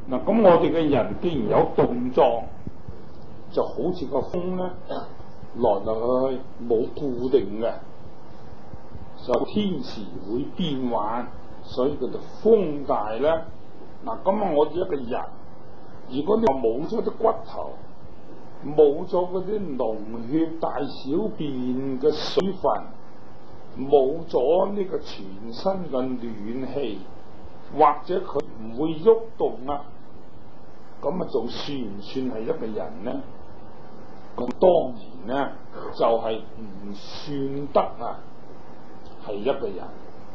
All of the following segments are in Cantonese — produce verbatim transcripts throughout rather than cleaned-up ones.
嗱，咁我哋嘅人既然有動作，就好似個風咧，來來去去冇固定嘅，就天時會變幻，所以叫做風大咧。嗱，咁啊，我哋一個人，如果你話冇咗啲骨頭，冇咗嗰啲膿血大小便嘅水分，冇咗呢個全身嘅暖氣，或者佢唔會喐動啊，咁啊，仲算唔算係一個人呢？咁當然咧，就係、是、唔算得啊，係一個人。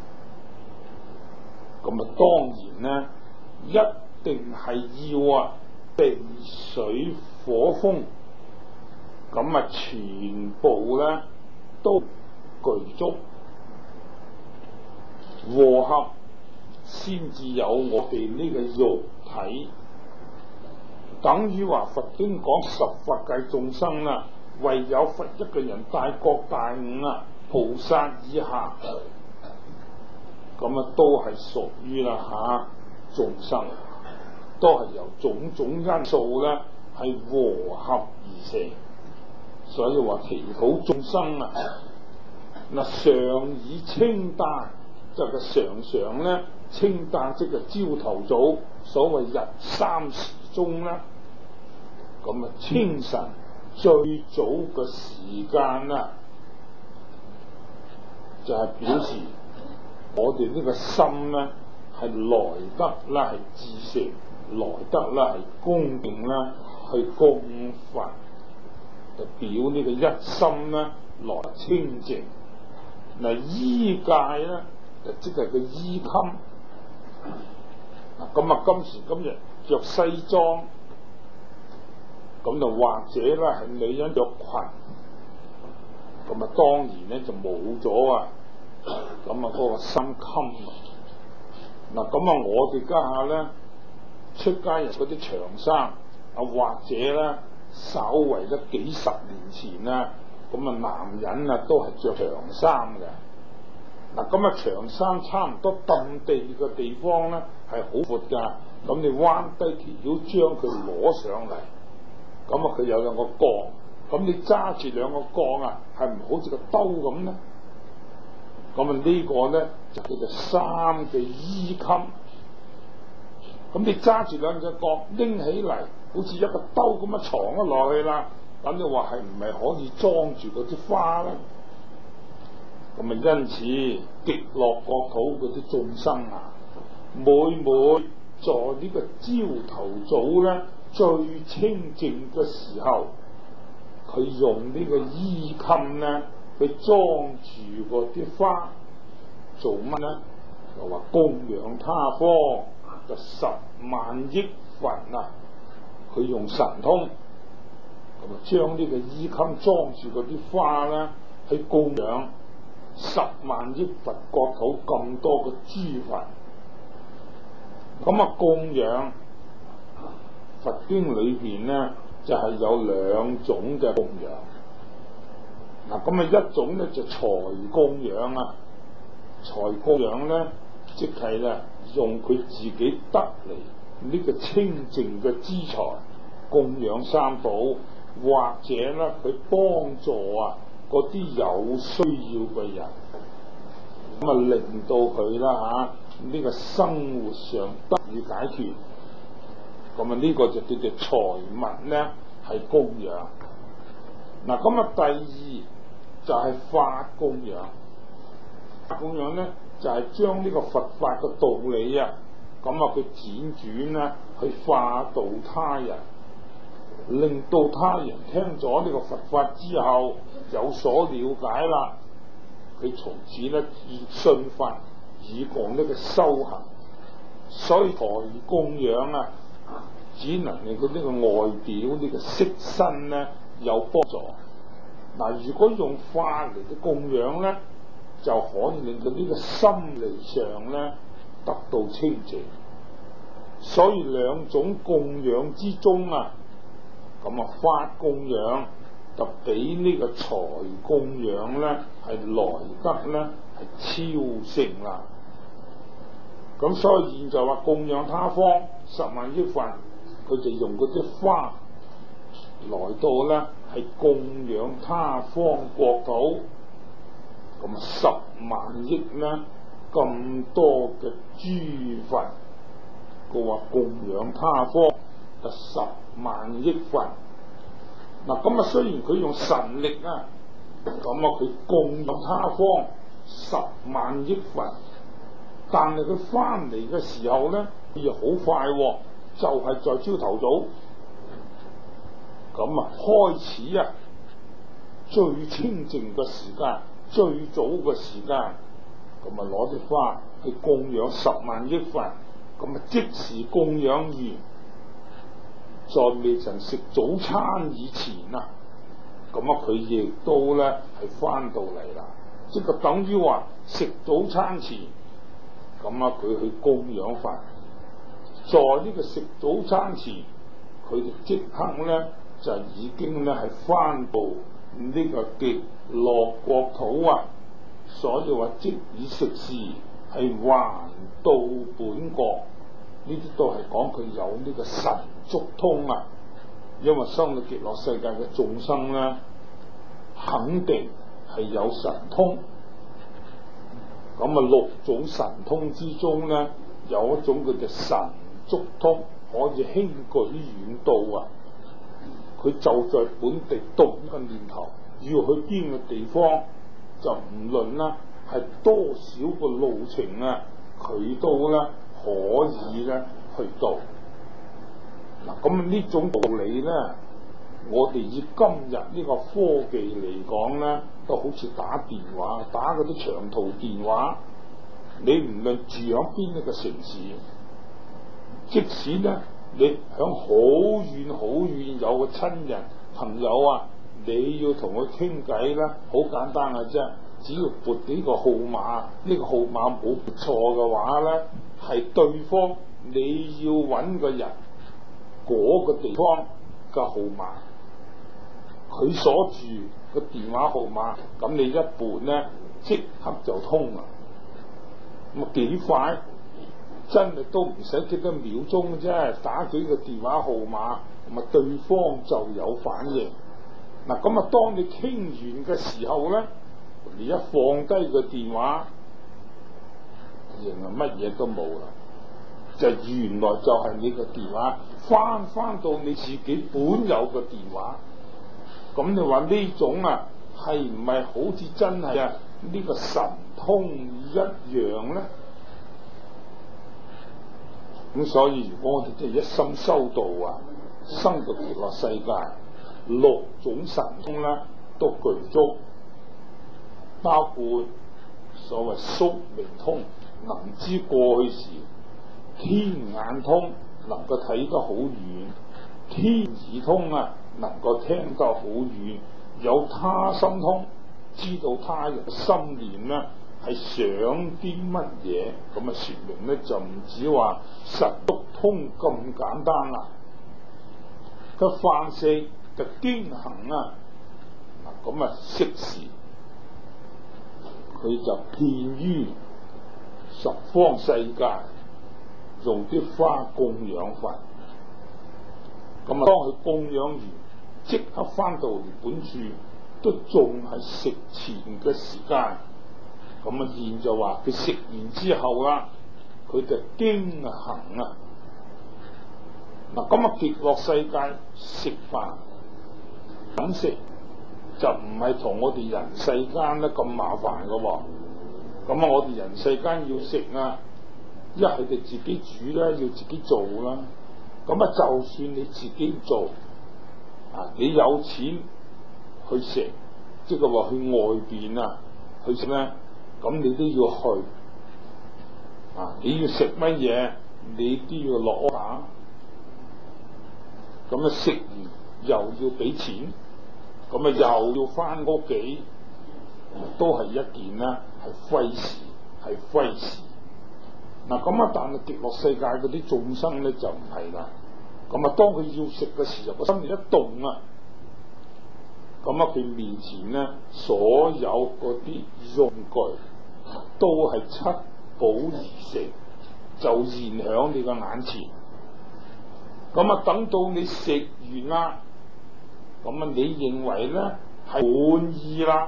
咁啊，當然咧，一定係要啊，地水火風，咁啊，全部咧都具足和合，先至有我哋呢個肉體。等於話佛經講十法界眾生啦，唯有佛一個人大覺大悟啊，菩薩以下，咁啊都係屬於啦吓眾生，都係由種種因素咧係和合而成，所以話祈禱眾生啊，嗱常以清淡，就係常常咧清淡即係朝頭早，所謂日三時鐘啦。咁啊，清晨最早嘅時間啦，就係、是、表示我哋呢個心咧係來得啦，係至誠，來得啦係恭敬啦，去供佛，就表呢個一心咧來清淨。嗱，衣戒咧就即係個衣襟。嗱，咁啊，今時今日着西裝。咁就或者咧係女人着裙，咁啊當然咧就冇咗啊，咁啊嗰個心襟啊，嗱咁啊我哋家下咧出街人嗰啲長衫啊，或者咧稍為得幾十年前啊，咁啊男人啊都係着長衫嘅，嗱咁啊長衫差唔多揼地嘅地方咧係好闊㗎，咁你彎低條腰將佢攞上嚟。咁啊，佢有兩個槓，咁你揸住兩個槓啊，係唔好似個兜咁咧？咁啊，呢個咧就叫做衫嘅衣襟。咁你揸住兩隻槓拎起嚟，好似一個兜咁啊，藏咗落去啦。咁你話係唔係可以裝住嗰啲花咧？咁啊，因此極樂國土嗰啲眾生啊，每每在呢個朝頭早咧。最清淨嘅時候，佢用呢個衣襟咧去裝住嗰啲花，做乜咧？就話供養他方，就十萬億佛啊！佢用神通，咁啊將呢個衣襟裝住嗰啲花咧，去供養十萬億佛國土咁多嘅諸佛，咁啊供養。佛經裏邊咧就係、是、有兩種嘅供養，嗱咁啊一種咧就財供養啊，財供養咧即係咧用佢自己得嚟呢個清淨嘅資財供養三寶，或者咧佢幫助啊嗰啲有需要嘅人，咁啊令到佢啦嚇呢個生活上得以解決。咁啊，呢個就叫做財物咧，係供養。嗱，咁啊，第二就係法供養。法供養咧，就係將呢個佛法嘅道理啊，咁啊，佢輾轉咧去化度他人，令到他人聽咗呢個佛法之後有所了解啦。佢從此咧以信佛，以講呢個修行。所以財供養啊，只能令到呢個外表呢、呢個色身咧有幫助。嗱，如果用法嚟嘅供養咧，就可以令到呢個心理上咧得到清淨。所以兩種供養之中啊，咁啊法供養就比呢個財供養咧係來得咧係超勝啦。咁所以現在話供養他方十萬億份，佢就用嗰啲花來到咧係供養他方國土。咁十萬億咧咁多嘅豬份，佢話供養他方就十萬億份。嗱，咁啊雖然佢用神力啊，咁啊佢供養他方十萬億份，但係佢翻嚟嘅時候咧，佢又好快喎，就係在朝頭早，咁啊開始啊最清靜嘅時間，最早嘅時間，咁啊攞啲花去供養十萬億份，咁啊即時供養完，在未曾食早餐以前啊，咁啊佢亦都咧係翻到嚟啦，即係等於話食早餐前，咁啊佢去供養份，在呢個食早餐前，佢哋即刻咧就已經咧係翻到呢個極樂國土啊，所以話即以食時係還到本國，呢啲都係講佢有呢個神足通啊，因為生到極樂世界嘅眾生咧，肯定係有神通。咁啊六種神通之中咧，有一種叫做神足通，可以輕舉遠渡啊！佢就在本地動一個念頭，要去邊個地方，就唔論啦，係多少個路程啊，佢都咧可以咧去到。嗱，咁呢種道理咧，我哋以今日呢個科技嚟講咧，都好似打電話，打嗰啲長途電話，你唔論住喺邊一個城市，即使咧你響好遠好遠有個親人朋友啊，你要同佢傾偈咧，好簡單嘅啫，只要撥呢個號碼，呢個號碼冇撥錯嘅話咧，係對方你要揾個人嗰個地方嘅號碼，佢所住個電話號碼，咁你一撥咧即刻就通啦。咁啊幾快？真係都唔使幾多秒鐘啫，打幾個電話號碼，咁啊對方就有反應。嗱，咁啊當你傾完嘅時候咧，你一放低個電話，原來乜嘢都冇啦，就原來就係你個電話翻翻到你自己本有嘅電話。咁你話呢種啊係唔係好似真係啊呢個神通一樣咧？咁所以如果我哋即係一心修道啊，生到極樂世界，六種神通咧都具足，包括所謂宿命通，能知過去時；天眼通，能夠睇得好遠；天耳通啊，能夠聽得好遠；有他心通，知道他人心念咧係想啲乜嘢，咁啊說明咧就唔止話神足通咁簡單啦。個凡四嘅經行啊，咁啊息時佢就遍於十方世界，用啲花供養佛。咁啊當佢供養完，即刻翻到原本處，都仲係食前嘅時間。咁啊現就話佢食完之後啦，佢就經行啊。嗱，咁啊極樂世界食飯飲食就唔係同我哋人世間咧咁麻煩噶喎。咁啊我哋人世間要食啊，一係就自己煮啦，要自己做啦。咁啊就算你自己做啊，你有錢去食，即係話去外邊啊去食咧，咁你都要去啊！你要食乜嘢，你都要落 order。咁啊食完又要俾錢，咁啊又要翻屋企，都係一件啦，係費事，係費事。嗱咁啊，但係極樂世界嗰啲眾生咧就唔係啦。咁啊，當佢要食嘅時候，個心一動啊，咁啊佢面前咧所有嗰啲用具都係七寶而成，就現響你個眼前。 咁啊，等到你食完啦，咁啊，你認為咧係滿意啦，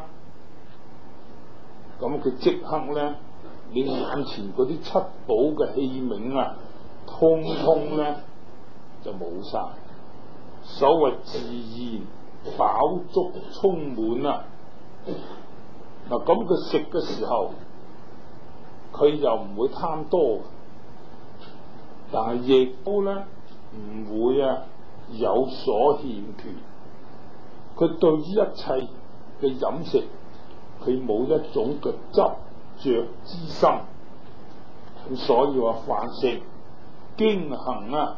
咁佢即刻咧，你眼前嗰啲七寶嘅器皿啊，通通咧就冇晒。所謂自然飽足充滿啊！嗱，咁佢食嘅時候，佢又唔會貪多，但係亦都咧唔會啊有所欠缺。佢對於一切嘅飲食，佢冇一種嘅執着之心。咁所以話凡食經行啊，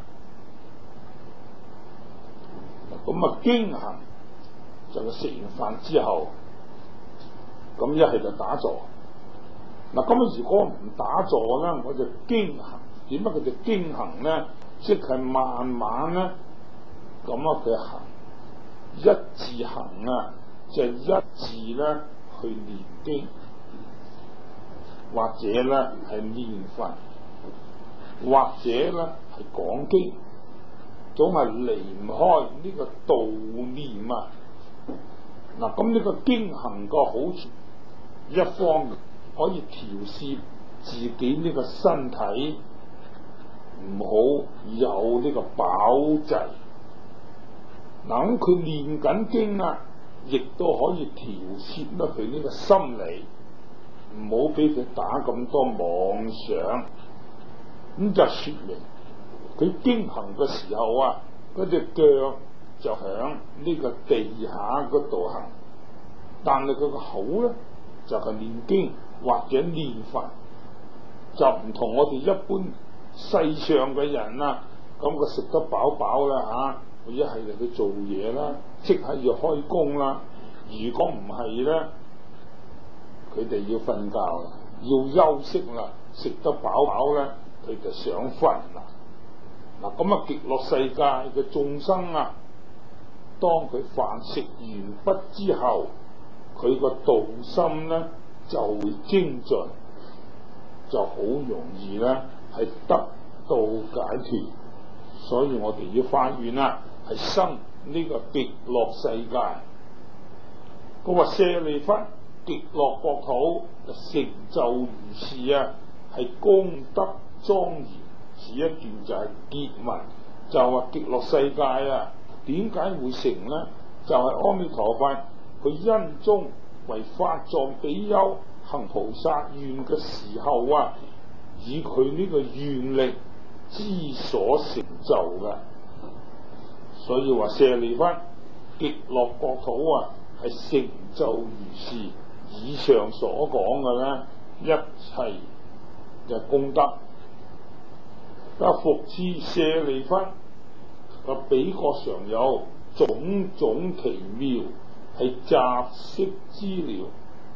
咁啊經行就係食完飯之後，咁一係就打坐。嗱，咁如果唔打坐咧，我就經行。點解佢就經行咧？即係慢慢咧，咁啊佢行一字行啊，就係、一字咧去念經，或者咧係念佛，或者咧係講經，總係離唔開呢個道念啊。嗱，咁呢個經行個好處，一方面可以調節自己呢個身體，唔好有呢個飽滯。嗱，咁佢念緊經啊，亦都可以調節得佢呢個心理，唔好俾佢打咁多妄想。咁就說明佢經行嘅時候啊，嗰隻腳就響呢個地下嗰度行，但係佢個口咧就係、是、念經或者念佛，就唔同我哋一般世上嘅人啊，咁佢食得飽飽啦嚇，佢一係就去做嘢啦，即係要開工啦。如果唔係咧，佢哋要瞓覺啦，要休息啦，食得飽飽咧，佢就想瞓啦。嗱，咁啊極樂世界嘅眾生啊，當佢飯食完畢之後，佢個道心咧就會精進，就好容易咧係得到解脫。所以我哋要發願啊，係生呢個極樂世界。佢話舍利弗，極樂國土就成就如是啊，係功德莊嚴。此一段就係結文，就話極樂世界啊，點解會成呢？就係、是、阿彌陀佛佢因中為法藏比丘行菩薩願嘅時候啊，以佢呢個願力之所成就嘅。所以話舍利弗，極樂國土啊，係成就如是。以上所講嘅咧，一切嘅功德。但復次舍利弗，個彼國常有種種奇妙，係雜色資料。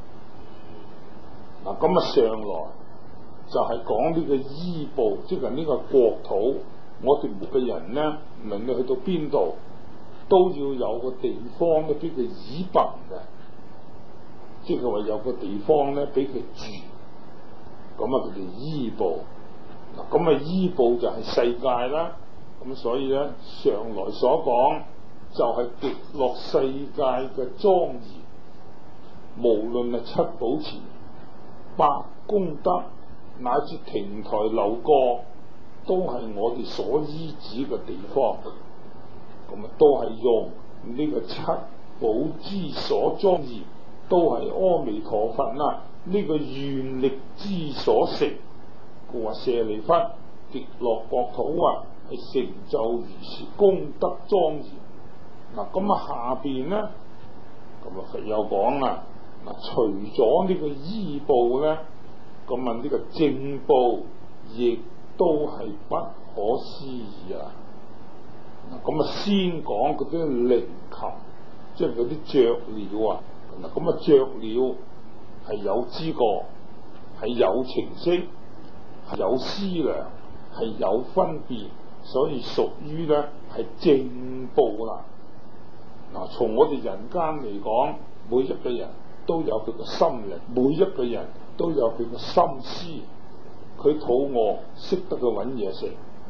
嗱，咁啊上來就係講呢個依部，即係呢個國土。我哋每個人咧，無論你去到邊度，都要有個地方咧俾佢依憑嘅，即係話有個地方咧俾佢住。咁啊，佢哋依部。嗱，咁啊依部就係世界啦。咁所以咧，上來所講就係極樂世界嘅莊嚴，無論係七寶池、百功德乃至亭台樓閣，都係我哋所依止嘅地方。咁啊，都係用呢個七寶之所莊嚴，都係阿彌陀佛啊呢個願力之所成。佢話舍利弗，極樂國土啊，係成就如是功德莊嚴。嗱，咁啊下邊咧，咁啊佛有講啦。嗱，除咗呢個依部咧，咁啊呢個正部亦都係不可思議啊！嗱，咁啊先講嗰啲靈禽，即係嗰啲雀鳥啊。嗱，咁啊雀鳥係有知覺，係有情識，係有思量，係有分別，所以屬於咧係正部啦。嗱，從我哋人間嚟講，每一個人都有佢個心靈，每一個人都有佢個心思。佢肚餓，識得去揾嘢食；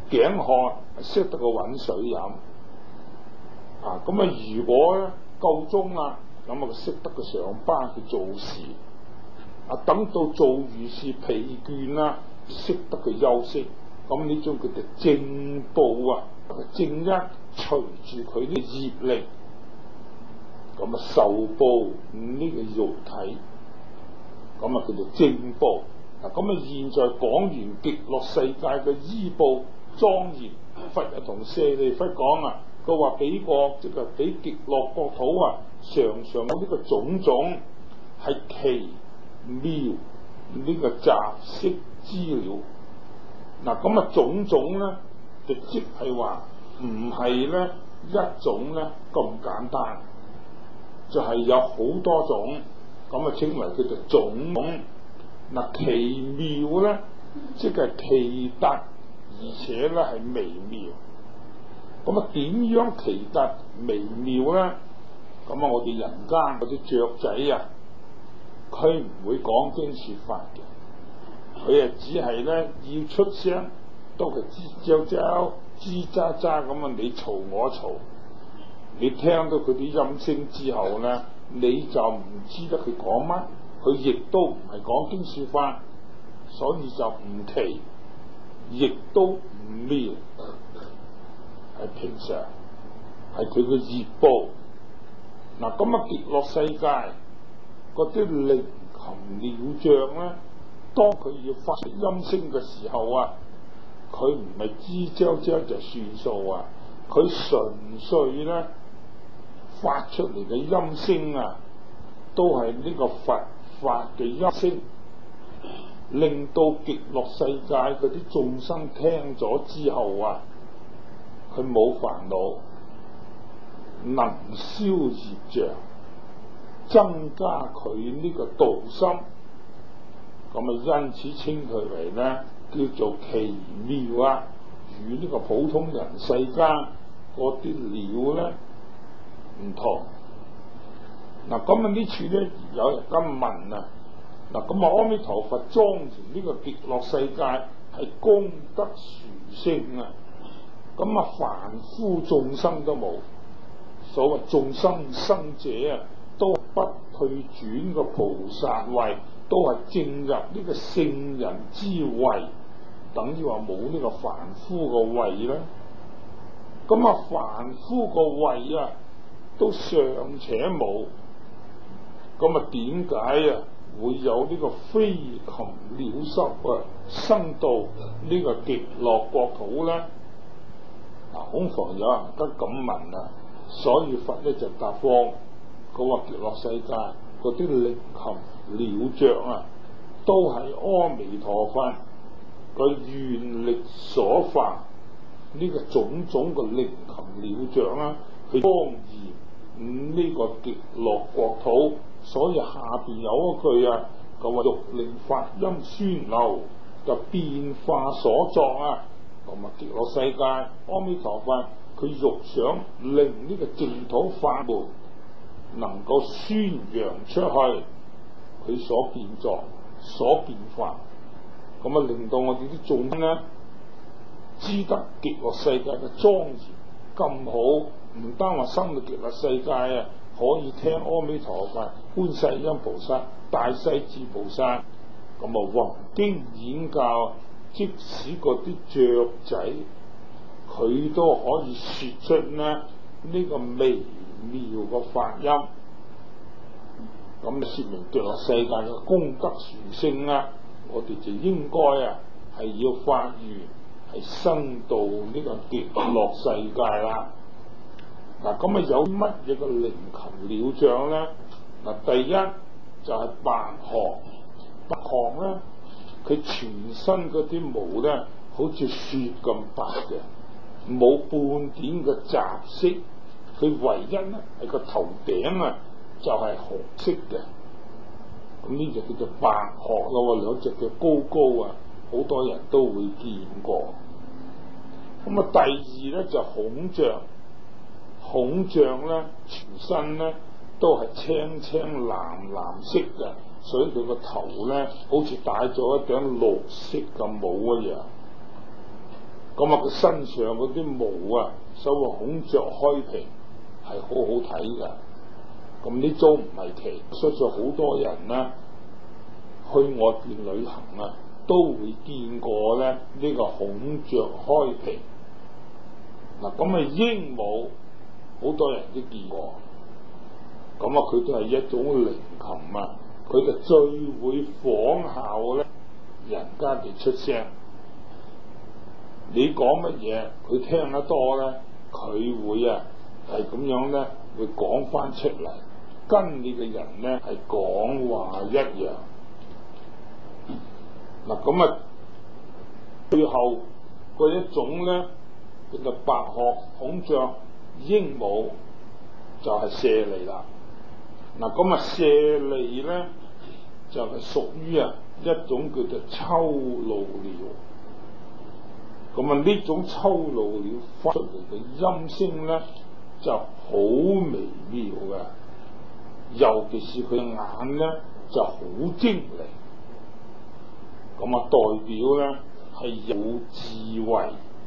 頸渴識得個揾水飲。啊，咁啊如果咧夠鐘啦，咁啊佢識得佢上班去做事。啊，等到做完事疲倦啦，識得佢休息。咁呢種叫做正報啊，正一隨住佢啲業力，咁啊受報呢個肉體，咁啊叫做正報。嗱，咁啊現在講完極樂世界嘅依報莊嚴，佛啊同舍利弗講啊，佢話俾個即係俾極樂國土啊，常常有呢個種種係奇妙呢個雜色資料。嗱，咁啊種種咧，就即係話唔係咧一種咧咁簡單，就係、是、有好多種，咁啊稱為叫做種種。嗱，奇妙咧，即係奇特，而且咧係微妙。咁啊點樣奇特微妙咧？咁啊我哋人間嗰啲雀仔啊，佢唔會講經說法嘅。佢啊，只係咧要出聲，都係吱喳喳、吱喳喳咁啊！你嘈我嘈，你聽到佢啲音聲之後咧，你就唔知得佢講乜，佢亦都唔係講經說法，所以就唔奇，亦都唔妙，係平常，係佢嘅業報。嗱，咁啊極樂世界嗰啲靈禽鳥雀咧，當佢要發出音聲嘅時候啊，佢唔係吱喳喳就算數啊，佢純粹咧發出嚟嘅音聲啊，都係呢個佛法嘅音聲，令到極樂世界嗰啲眾生聽咗之後啊，佢冇煩惱，能消業障，增加佢呢個道心。咁啊，因此稱佢為咧叫做奇妙啊，與呢個普通人世間嗰啲鳥咧唔同。嗱，咁啊呢處咧有人咁問啊，嗱，咁啊阿彌陀佛莊嚴呢個極樂世界係功德殊勝啊，咁啊凡夫眾生都冇，所謂眾生生者啊，都不退轉個菩薩位。都係正入呢個聖人之位，等於話冇呢個凡夫個位啦。咁啊，凡夫個位啊，都尚且冇，咁啊，點解啊會有呢個飛禽鳥獸啊生到呢個極樂國土咧？嗱，恐防有人得咁問啊，所以佛咧就答覆，佢話極樂世界嗰啲靈禽鳥雀啊，都係阿彌陀佛個願力所化，呢、這個種種嘅靈禽鳥雀啊，去莊嚴呢個極樂國土。所以下邊有一句啊，佢話欲令法音宣流，就變化所作啊。同埋極樂世界阿彌陀佛，佢欲想令呢個淨土法門能夠宣揚出去。佢所變作、所變化，咁啊令到我哋啲眾生咧，知得極樂世界嘅莊嚴咁好，唔單話生到極樂世界啊，可以聽阿彌陀佛、觀世音菩薩、大勢至菩薩，咁啊弘經演教，即使嗰啲雀仔，佢都可以說出咧呢、這個微妙嘅法音。咁啊，説明極樂世界嘅功德殊勝啊！我哋就應該啊，係要發願，係生到呢個極樂世界啦。嗱，咁啊有乜嘢嘅靈禽鳥雀咧？嗱，第一就係白鶴，白鶴咧，佢全身嗰啲毛咧，好似雪咁白嘅，冇半點嘅雜色。佢唯一咧係個頭頂啊，就係紅色嘅，咁呢就叫做白鶴咯，兩隻腳高高啊，好多人都會見過。咁啊，第二咧就孔雀，孔雀咧全身咧都係青青藍藍色嘅，所以佢個頭咧好似戴咗一頂綠色嘅帽一樣。 咁啊，佢身上嗰啲毛啊，所謂孔雀開屏係好好睇㗎。咁呢種唔係奇，相信好多人咧去外邊旅行啊，都會見過咧呢、這個孔雀開屏。嗱，咁啊鸚鵡好多人都見過，咁啊佢都係一種靈禽啊，佢就最會仿效咧人家嘅出聲。你講乜嘢，佢聽得多咧，佢會啊係咁樣咧，會講翻出嚟，跟你嘅人咧係講話一樣。嗱，咁啊，最後嗰一種咧，叫做白鶴、孔雀、鸚鵡，就係舍利啦。嗱，咁啊，舍利咧就係屬於啊一種叫做秋鷺鳥。咁啊，呢種秋鷺鳥發出嚟嘅音聲咧，就好微妙嘅，尤其是佢眼咧就好精靈，咁啊代表咧係有智慧。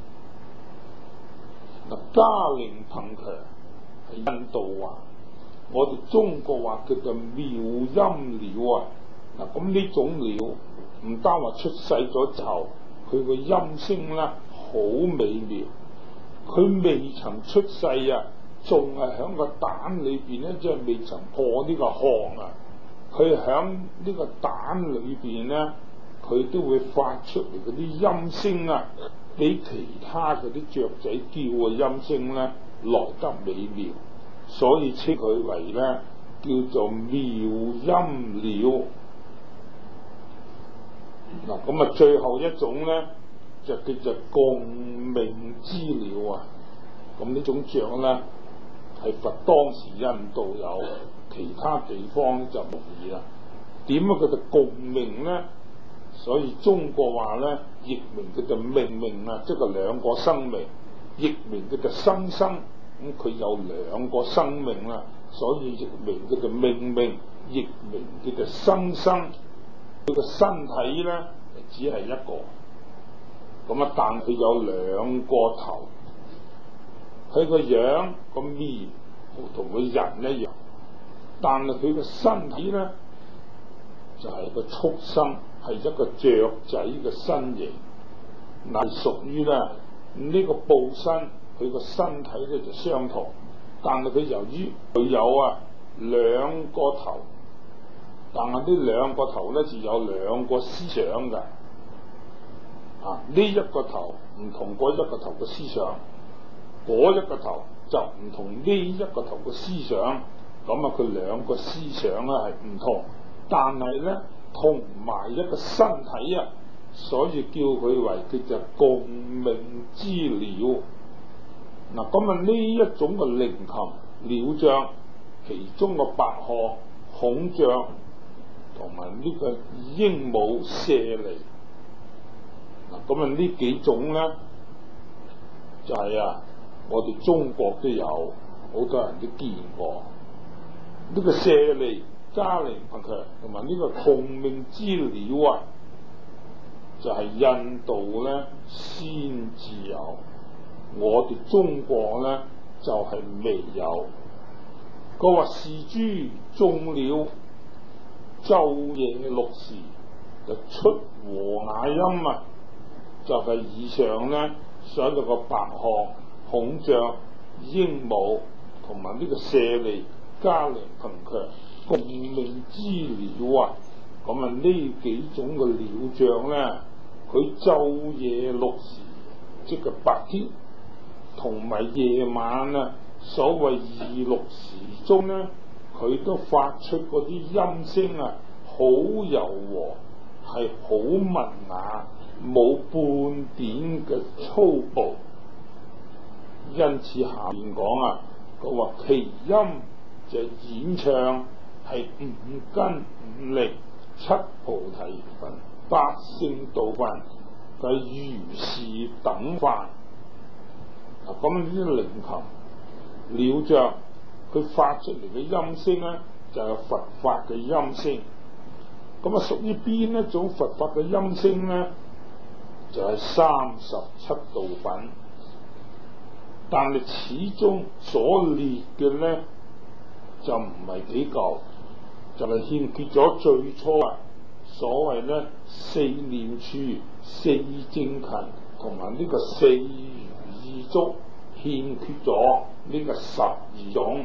嗱，嘉陵頻強係印度話，我哋中國話叫做妙音鳥啊。嗱，咁呢種鳥唔單話出世咗之後，佢個音聲咧好美妙，佢未曾出世啊，仲係響個蛋裏邊咧，即係未曾破呢個殼啊，佢響呢個蛋裏邊咧，佢都會發出嚟嗰啲音聲啊，比其他嗰啲雀仔叫嘅音聲咧來得美妙，所以稱佢為咧叫做妙音鳥。嗱，咁啊，最後一種咧就叫做共鳴之鳥啊。咁呢種雀咧係佛當時印度有，其他地方就冇啦。點樣叫做共鳴咧？所以中國話咧，譯名叫做命命啊，即係兩個生命；譯名叫做生生，咁佢有兩個生命啦，所以譯名叫做命命，譯名叫做生生。佢個身體咧只係一個，咁啊，但佢有兩個頭，佢個樣個面同個人一樣，但係佢個身體咧就係、是、個畜生，係一個雀仔嘅身形，嗱，屬於咧呢、這個報身，佢個身體咧就相同，但係佢由於佢有啊兩個頭。但係呢兩個頭咧就有兩個思想嘅，啊呢一個頭唔同嗰一個頭嘅思想，嗰一個頭就唔同呢一個頭嘅思想，咁啊佢兩個思想咧係唔同，但係咧同埋一個身體啊，所以叫佢為叫做共鳴之鳥。嗱，咁啊呢一種嘅靈禽鳥雀，其中個白鶴、孔雀同埋呢個鸚鵡、舍利，嗱，咁啊呢幾種咧就係、是、啊，我哋中國都有好多人都見過。呢、這個舍利、嘉陵頻強同埋呢個共鳴之鳥啊，就係、是、印度咧先至有，我哋中國咧就係、是、未有。佢話是諸眾鳥，晝夜六時就出和雅音啊，就係、是、以上咧所有個白鶴、孔雀、鸚鵡同埋呢個舍利、嘉陵頻強共鳴之鳥啊。咁啊呢幾種嘅鳥雀咧，佢晝夜六時，即係白天同埋夜晚啊，所謂二六時中咧，佢都發出嗰啲音聲啊，好柔和，係好文雅，冇半點嘅粗暴。因此下面講啊，佢話其音就演唱係五根五力七菩提分八聖道分嘅如是等法。嗱，咁呢啲靈禽鳥雀，佢發出嚟嘅音聲咧，就係、是、佛法嘅音聲。咁啊，屬於邊一種佛法嘅音聲咧？ 就係三十七道品，但係始終所列嘅咧就唔係幾夠，就係、是、欠缺咗最初啊所謂咧四念處、四正勤同埋呢個四如意足，欠缺咗呢個十二種。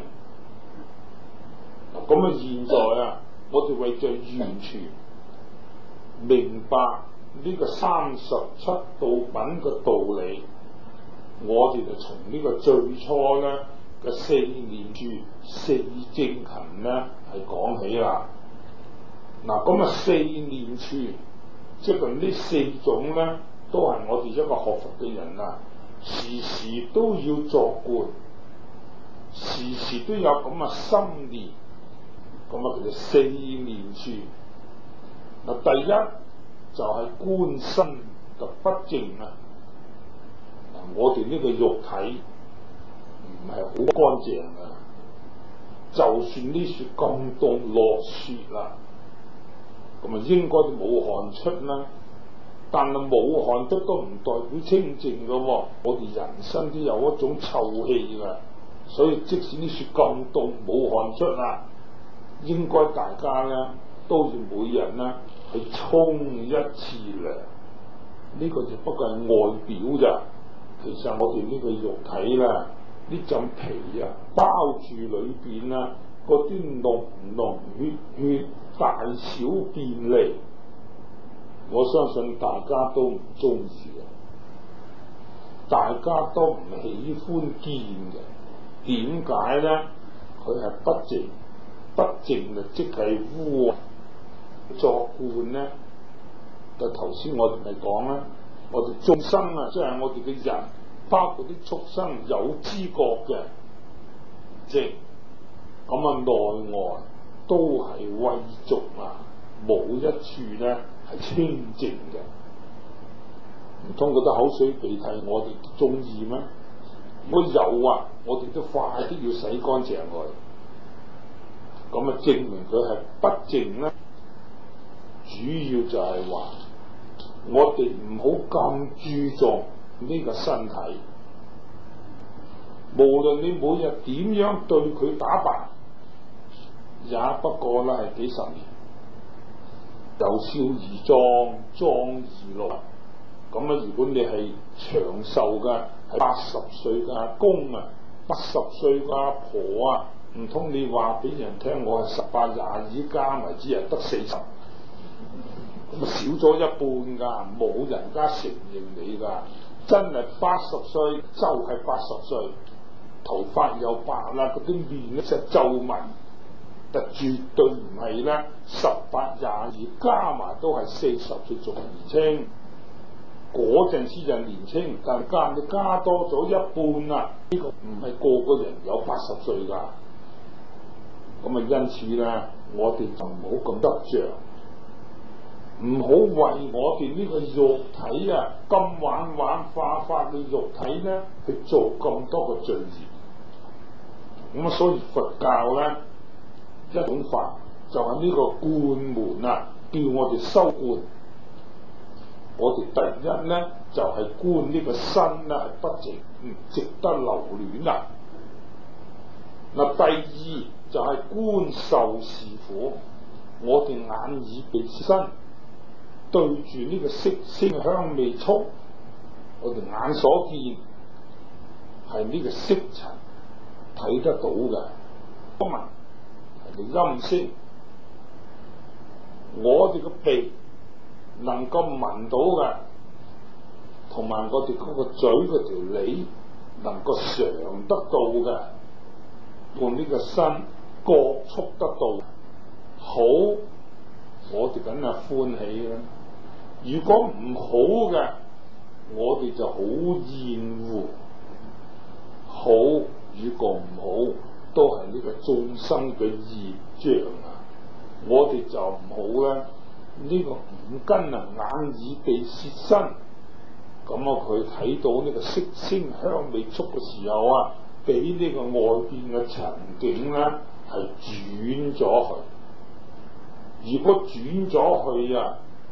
咁啊，現在啊，我哋為咗完全明白呢個三十七道品嘅道理，我哋就從呢個最初咧嘅四念處、四正勤咧係講起啦。嗱，咁啊四念處，即係呢四種咧，都係我哋一個學佛嘅人啊，時時都要作觀，時時都有咁嘅心念，咁啊叫做四念處。嗱，第一就係、是、觀身嘅不淨啊！嗱，我哋呢個肉體唔係好乾淨啊，就算呢雪咁凍落雪啦，咁啊應該都冇汗出啦。但係冇汗出都唔代表清淨噶喎，我哋人身都有一種臭氣噶，所以即使呢雪咁凍冇汗出啦，應該大家咧都要每日咧去沖一次涼。呢個就不過係外表咋，其實我哋呢個肉體咧，呢陣皮啊包住裏邊啊嗰啲濃濃血血大小便離，我相信大家都唔中意嘅，大家都唔喜歡見嘅。點解咧？佢係不淨，不淨就即係污作觀咧。就頭先我哋咪講啦，我哋眾生啊，即係我哋嘅人，包括啲畜生有知覺嘅，即咁啊內外都係穢濁啊，冇一處咧係清淨嘅。唔通覺得口水鼻涕我哋中意咩？如果有啊，我哋都快啲要洗乾淨佢。咁啊證明佢係不淨咧，主要就係話我哋唔好咁注重呢個身體，無論你每日點樣對佢打扮，也不過啦係幾十年，由少而壯，壯而老。咁啊，如果你係長壽嘅，係八十歲嘅阿公啊，八十歲嘅阿婆啊，唔通你話俾人聽我係十八廿二加埋只係得四十，咁啊少咗一半噶，冇人家承認你噶，真係八十歲就係八十歲，頭髮又白啦，嗰啲面咧就皺紋，但絕對唔係咧十八廿二加埋都係四十歲仲年輕。嗰陣時就年青，但係加你加多咗一半啦，呢、這個唔係個個人有八十歲噶，咁啊因此咧，我哋就唔好咁得着，唔好為我哋呢個肉體啊咁玩玩化化嘅肉體咧去做咁多個罪業。咁啊，所以佛教咧一種法就係呢個觀門啊，叫我哋修觀。我哋第一咧就係、是、觀呢個身咧係不值，唔值得留戀啊！嗱，第二就係、是、觀受是苦，我哋眼耳鼻身對住呢個色聲香味觸，我哋眼所見係呢個色塵睇得到嘅，聞係個音聲，我哋個鼻能夠聞到嘅，同埋我哋嗰個嘴嗰條脷能夠嘗得到嘅，同呢個身覺觸得到，好，我哋梗係歡喜啦。如果唔好嘅，我哋就好厭惡。好與個唔好，都係呢個眾生嘅業障啊！我哋就唔好啦。呢個五根啊，眼耳鼻舌身，咁啊佢睇到呢個色聲香味觸嘅時候啊，俾呢個外邊嘅塵境咧係轉咗去。如果轉咗去啊，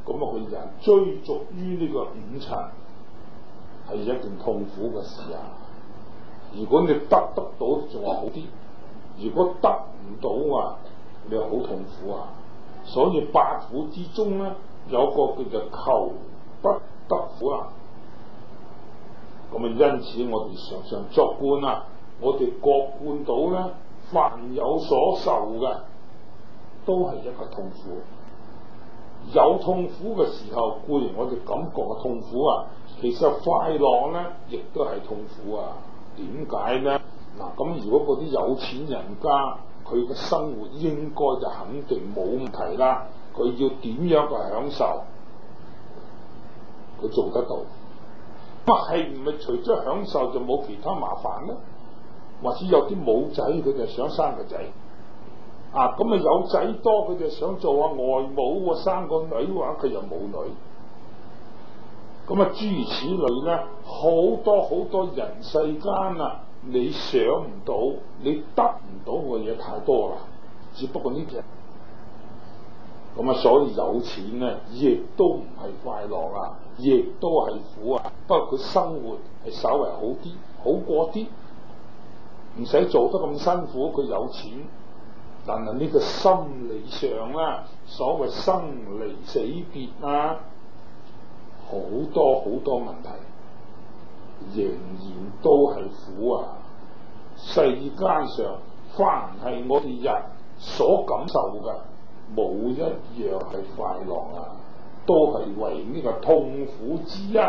咁啊個人追逐於呢個五塵係一件痛苦嘅事啊！如果你得得到仲話好啲，如果得唔到啊，你好痛苦啊！所以八苦之中咧，有個叫做求不得苦啦。咁啊，因此我哋常常作觀啊，我哋覺觀到咧，凡有所受嘅，都係一個痛苦。有痛苦嘅時候，固然我哋感覺嘅痛苦啊，其實快樂咧，亦都係痛苦啊。點解咧？嗱，咁如果嗰啲有錢人家，佢嘅生活應該就肯定冇問題啦。佢要點樣去享受，佢做得到。咁啊，係唔係除咗享受就冇其他麻煩咧？或者有啲冇仔，佢就想生個仔。啊，咁啊有仔多，佢就想做下外母，生個女嘅話，佢又冇女。咁啊，諸如此類咧，好多好多人世間啊，你想唔到，你得唔到嘅嘢太多啦。只不過呢隻，咁啊，所以有錢咧，亦都唔係快樂啊，亦都係苦啊。不過佢生活係稍為好啲，好過啲，唔使做得咁辛苦。佢有錢。但係呢個心理上啦，所謂生離死別啊，好多好多問題，仍然都係苦啊！世間上凡係我哋人所感受嘅，冇一樣係快樂啊，都係為呢個痛苦之因。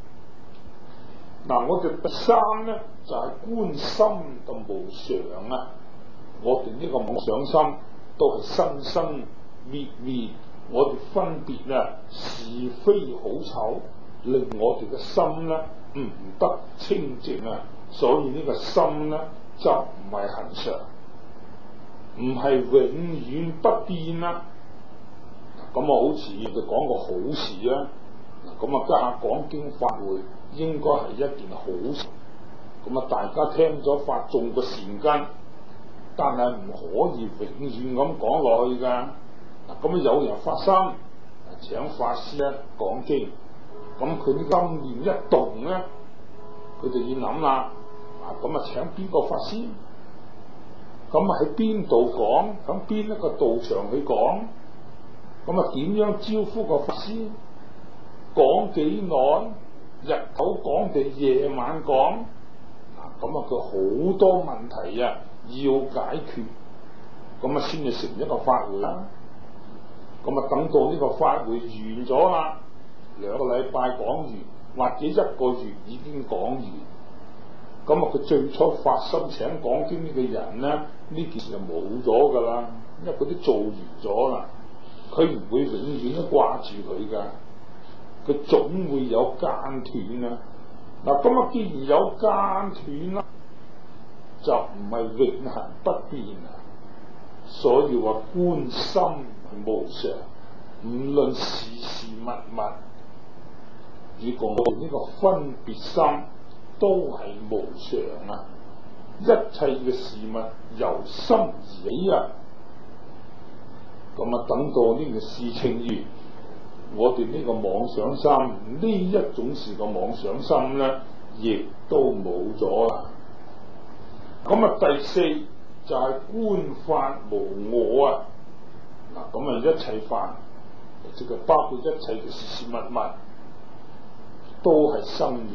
嗱，我哋第三咧就係、是、觀心嘅無常啊！我哋呢個妄想心都係生生滅滅，我哋分別啊是非好醜，令我哋嘅心咧唔得清淨啊！所以呢個心咧就唔係恆常，唔係永遠不變啦。咁啊，好似我哋講個好事啊，咁啊家下講經法會應該係一件好事。咁啊，大家聽咗法種個善根。但係唔可以永遠咁講落去㗎。嗱，咁啊有人發心請法師咧講經，咁佢啲心念一動咧，佢就要諗啦。嗱，咁啊請邊個法師？咁啊喺邊度講？咁邊一個道場去講？咁啊點樣招呼個法師？講幾耐？日頭講定夜晚講？嗱，咁啊佢好多問題啊！要解決，咁啊先至成一個法會啦。咁啊等到呢個法會完咗啦，兩個禮拜講完，或者一個月已經講完。咁啊佢最初發心請講經呢個人咧，呢件事就冇咗噶啦，因為嗰啲做完咗啦，佢唔會永遠都掛住佢噶，佢總會有間斷啊。嗱，咁啊既然有間斷啦，就唔係永恆不變啊，所以話觀心無常，唔論事事物物，呢個我哋呢個分別心都係無常啊！一切嘅事物由心而起啊！咁啊，等到呢個事情完，我哋呢個妄想心呢一種事嘅妄想心咧，亦都冇咗啦。咁啊，第四就係、是、觀法無我啊！嗱，咁啊，一切法，即係包括一切嘅事事物物，都係生滅，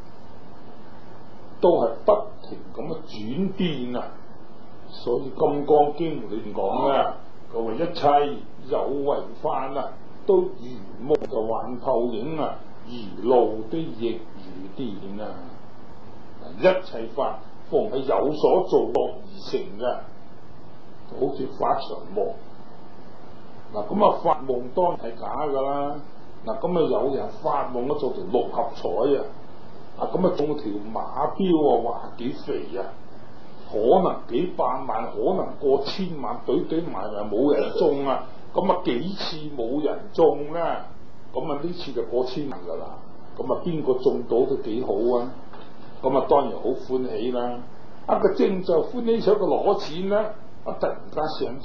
都係不停咁嘅轉變啊！所以《金剛經》裏邊講咧，佢話一切有為法啊，都如夢嘅幻泡影啊，如露的亦如電啊！一切法，逢係有所造作而成嘅，好似發常夢。嗱，咁啊發夢當然係假噶啦。嗱，咁啊有人發夢都做條六合彩啊，啊咁啊中條馬標啊，哇幾肥啊，可能幾百萬，可能過千萬，堆堆埋埋冇人中啊。咁啊幾次冇人中咧，咁啊呢次就過千萬噶啦。咁啊邊個中到都幾好啊！咁啊當然好歡喜啦！啊個正就歡喜想佢攞錢咧，啊突然間醒咗，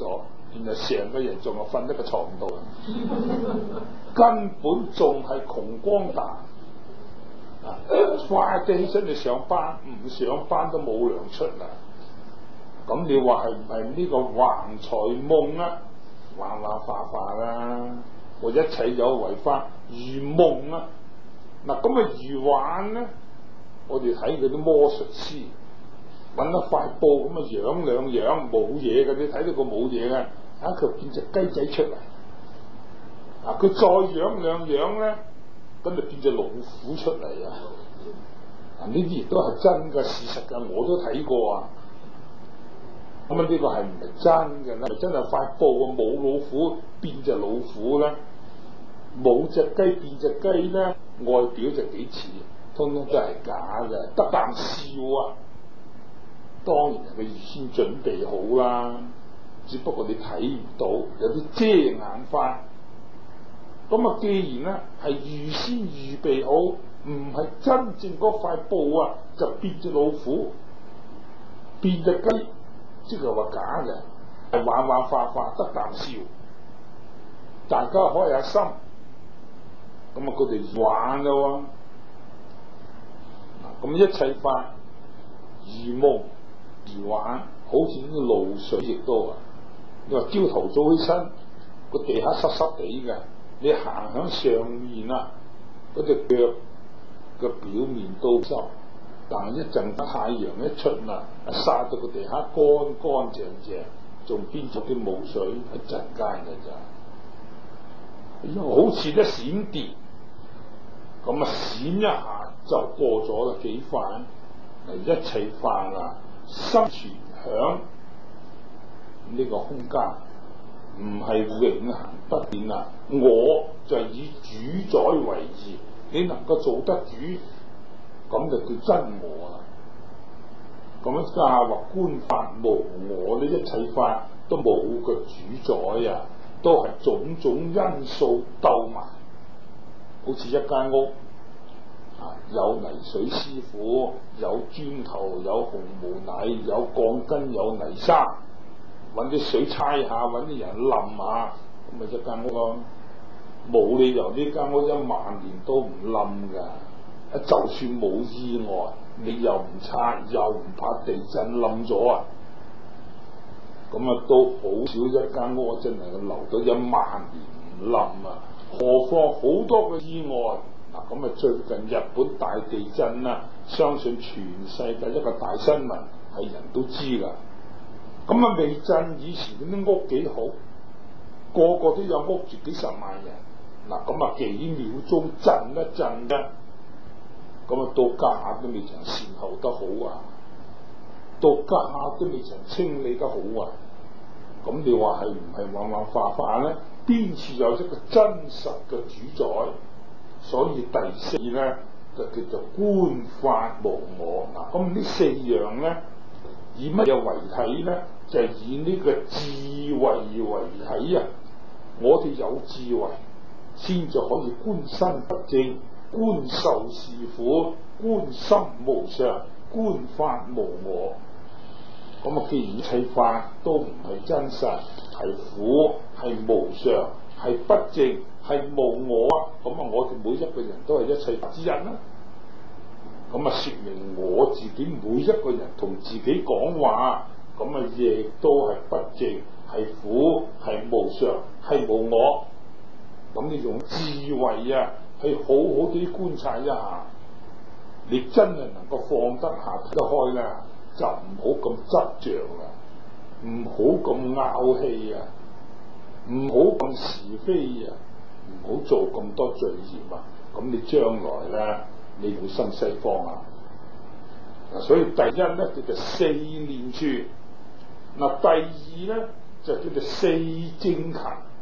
原來成個人仲係瞓喺個床度，根本仲係窮光蛋。啊！快啲起身去上班，唔上班都冇糧出啦。咁你話係唔係呢個橫財夢啊？幻幻化化啦，我一切有為法如夢啊！嗱，咁啊如幻咧，我哋睇嗰啲魔術師揾一塊布咁啊養兩養冇嘢嘅，你睇到個冇嘢嘅，啊佢變隻雞仔出嚟，啊佢再養兩養咧。咁就變隻老虎出嚟啊！啊，呢啲亦都係真嘅事實㗎，我都睇過啊。咁啊，呢個係唔係真嘅咧？真係塊布啊，冇老虎變隻老虎咧，冇隻雞變隻雞咧，外表就幾似，通通都係假嘅，得啖笑啊！當然係佢預先準備好啦，只不過你睇唔到，有啲遮眼法。咁啊，既然咧係預先預備好，唔係真正嗰塊布啊，就變隻老虎，變隻雞，即係話假嘅，係幻幻化化得啖笑，大家開下心，咁啊佢哋玩噶喎，咁一切法如夢如幻，好似呢個露水亦都啊，你話朝頭早起身，個地下濕濕地嘅。你行響上面啊，嗰隻腳嘅表面都濕，但係一陣太陽一出啦，曬到個地下乾乾淨淨，仲邊咗啲霧水一陣間嘅咋，因為好似一閃電，咁啊閃一下就過咗啦，幾快？一切法啊，生存響呢個空間。唔係永恆不變啦，我就以主宰為義，你能夠做得主，咁就叫真我啦。咁樣家下話觀法無我，呢一切法都冇個主宰啊，都係種種因素鬥埋，好似一間屋啊，有泥水師傅，有磚頭，有紅毛泥，有鋼筋，有泥沙。揾啲水猜下，揾啲人冧下，咁咪一間屋咯。冇理由呢間屋一萬年都唔冧噶。就算冇意外，你又唔拆，又唔怕地震冧咗啊？咁啊，都好少一間屋真係留到一萬年唔冧啊！何況好多嘅意外嗱，咁啊最近日本大地震啊，相信全世界一個大新聞，係人都知噶。咁啊，未震以前嗰啲屋幾好，個個都有屋住幾十萬人。嗱，咁啊幾秒鐘震一震啫，咁啊到家下都未曾善後得好啊，到家下都未曾清理得好啊。咁你話係唔係幻幻化化咧？邊處有一個真實嘅主宰？所以第四咧就叫做觀法無我。嗱，咁呢四樣咧，以乜嘢為體咧？就係以呢個智慧為體啊！我哋有智慧，先至可以觀身不正、觀受是苦、觀心無常、觀法無我。咁啊，既然一切法都唔係真實，係苦、係無常、係不正、係無我啊！咁啊，我哋每一個人都係一切法之一啦。咁啊，說明我自己每一個人同自己講話。咁啊，亦都係不正，係苦，係無常，係無我。咁你用智慧啊，去好好啲觀察一下，你真係能夠放得下睇得開咧，就唔好咁執着啦，唔好咁拗氣啊，唔好咁是非啊，唔好做咁多罪業啊。咁你將來咧，你會生西方啊。所以第一咧叫做四念處。嗱，第二咧就叫做四正勤。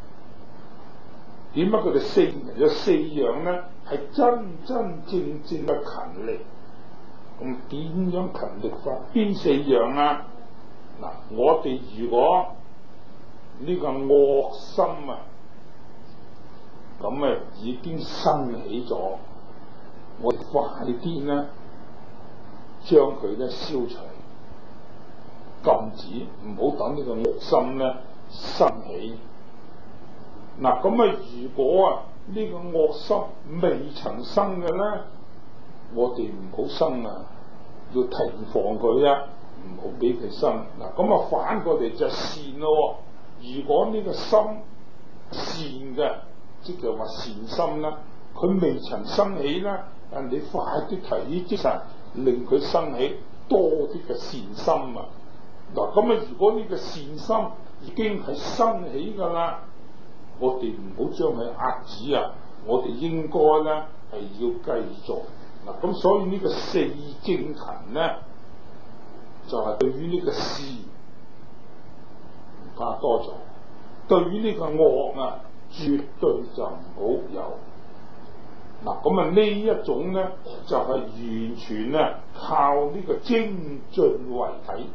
點解佢哋四有四樣咧？係真真正正嘅勤力。咁點樣勤力法？邊四樣啊？嗱，我哋如果呢個惡心啊，咁啊已經生起咗，我哋快啲咧將佢咧消除。禁止唔好等呢個惡心咧生起。嗱，咁啊，如果啊呢、這個惡心未曾生嘅咧，我哋唔好生啊，要提防佢啊，唔好俾佢生。嗱，咁啊反過嚟就善咯。如果呢個心善嘅，即係話善心啦，佢未曾生起啦，啊你快啲提即係令佢生起多啲嘅善心啊！嗱，咁啊如果呢個善心已經係生起噶啦，我哋唔好將佢壓止啊！我哋應該咧係要繼續嗱，咁所以呢個四正勤咧就係、是、對於呢個善唔怕多咗，對於呢個惡啊絕對就唔好有。嗱，咁啊呢一種咧就係、是、完全咧靠呢個精進為體。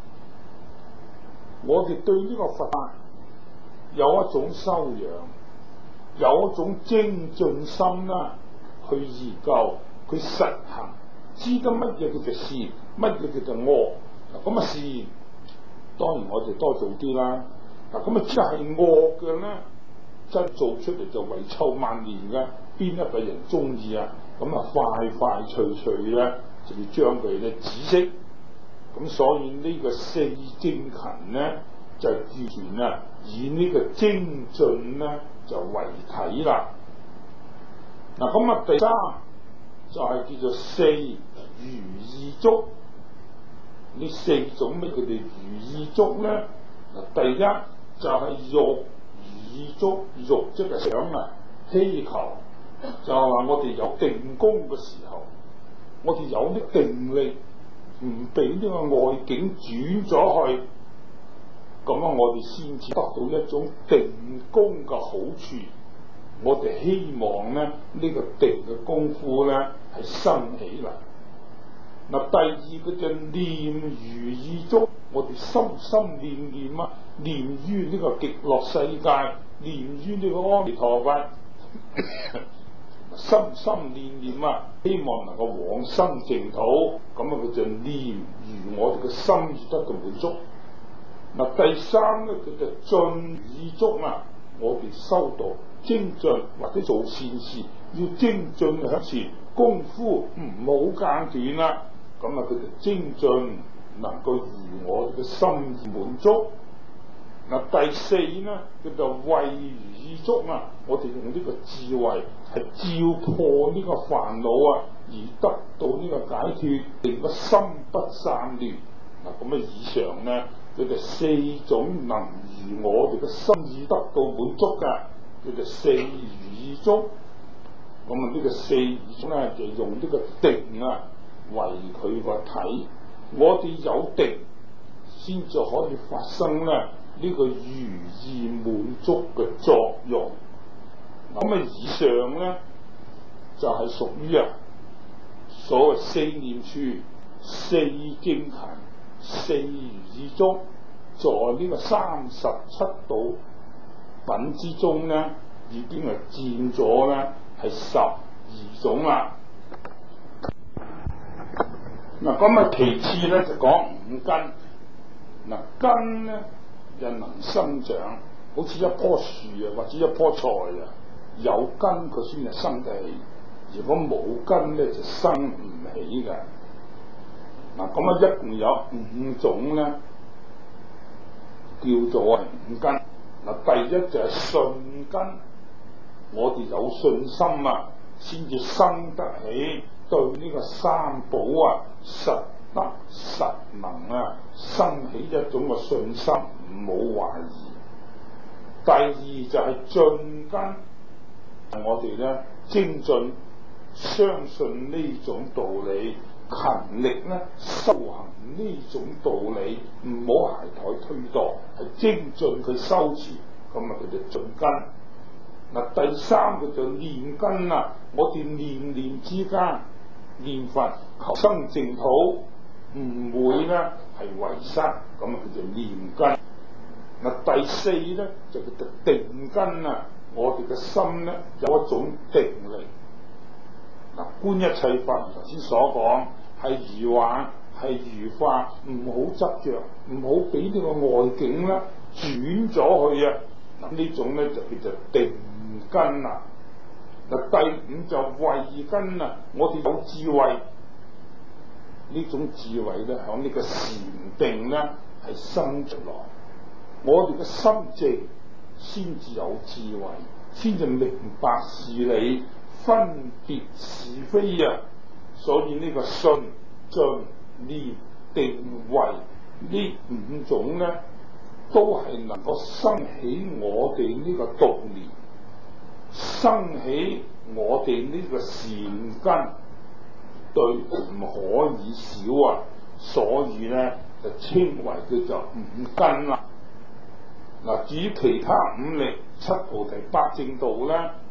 我哋對呢個佛法有一種修養，有一種精進心啦，去研究，去實行，知得乜嘢叫做善，乜嘢叫做惡。咁啊善，當然我哋多做啲啦。嗱，咁啊即係惡嘅咧，真做出嚟就遺臭萬年嘅，邊一個人中意啊？咁啊快快脆脆咧，就要將佢咧止息。咁所以呢個四正勤咧，就完全啊以呢個精進咧就為體啦。嗱，咁啊第三就係叫做四如意足。呢四種咩？佢哋如意足咧，嗱第一就係欲如意足，欲即係想啊希求，就係話我哋有定功嘅時候，我哋有啲定力。唔俾呢個外境轉咗去，咁啊，我哋先至得到一種定功嘅好處。我哋希望咧，呢、這個定嘅功夫咧係生起嚟。嗱，第二個就念如意足，我哋心心念念啊，念於呢個極樂世界，念於呢個阿彌陀佛。心心念念啊，希望能夠往生淨土，咁啊佢就念如我哋嘅心意得到滿足。嗱，第三咧佢就進如意足啊，我哋修道精進或者做善事，要精進向前，功夫唔好間斷啦。咁啊佢就精進能夠如我哋嘅心意滿足。嗱，第四咧佢就慧如意足啊，我哋用呢個智慧係照破呢個煩惱啊，而得到呢個解脫，令個心不散亂。嗱，咁啊以上咧佢就四種能如我哋嘅心意得到滿足嘅，叫做四如意足。咁啊呢個四如意咧就用呢個定啊為佢個體，我哋有定先至可以發生咧呢個如意滿足嘅作用。咁啊以上咧就係屬於啊所謂四念處、四正勤、四如意足，在呢個三十七道品之中咧，已經係佔咗咧係十二種啦。嗱，咁啊其次咧就講五根。嗱，根咧就能生長，好似一棵樹啊，或者一棵菜啊，有根佢先係生得起，如果冇根咧就生唔起嘅。嗱，咁啊一共有五種咧，叫做五根。嗱，第一就係信根，我哋有信心啊，先至生得起對呢個三寶啊實得實能啊，生起一種嘅信心，唔好懷疑。第二就係進根，我哋咧精進，相信呢種道理，勤力咧修行呢種道理，唔好懈怠推墮，係精進佢修持，咁啊佢就進根。嗱，第三個就念根啦，我哋念念之間念佛求生淨土，唔會咧係遺失，咁啊叫做念根。嗱，第四咧就叫做定根啊，我哋嘅心咧有一種定力。嗱，觀一切法頭先所講係如幻係如法，唔好執着，唔好俾呢個外境咧轉咗去啊！嗱呢種咧就叫做定根啦。嗱第五就慧根啊！我哋有智慧，呢種智慧咧響呢個禪定咧係生出來。我哋嘅心靜先至有智慧，先至明白事理，分別是非啊！所以呢個信、進、念、定、慧呢五種咧，都係能夠生起我哋呢個道念，生起我哋呢個善根，對唔可以少啊！所以咧就稱為叫做五根啦。嗱，至於其他五力、七菩提、八正道咧。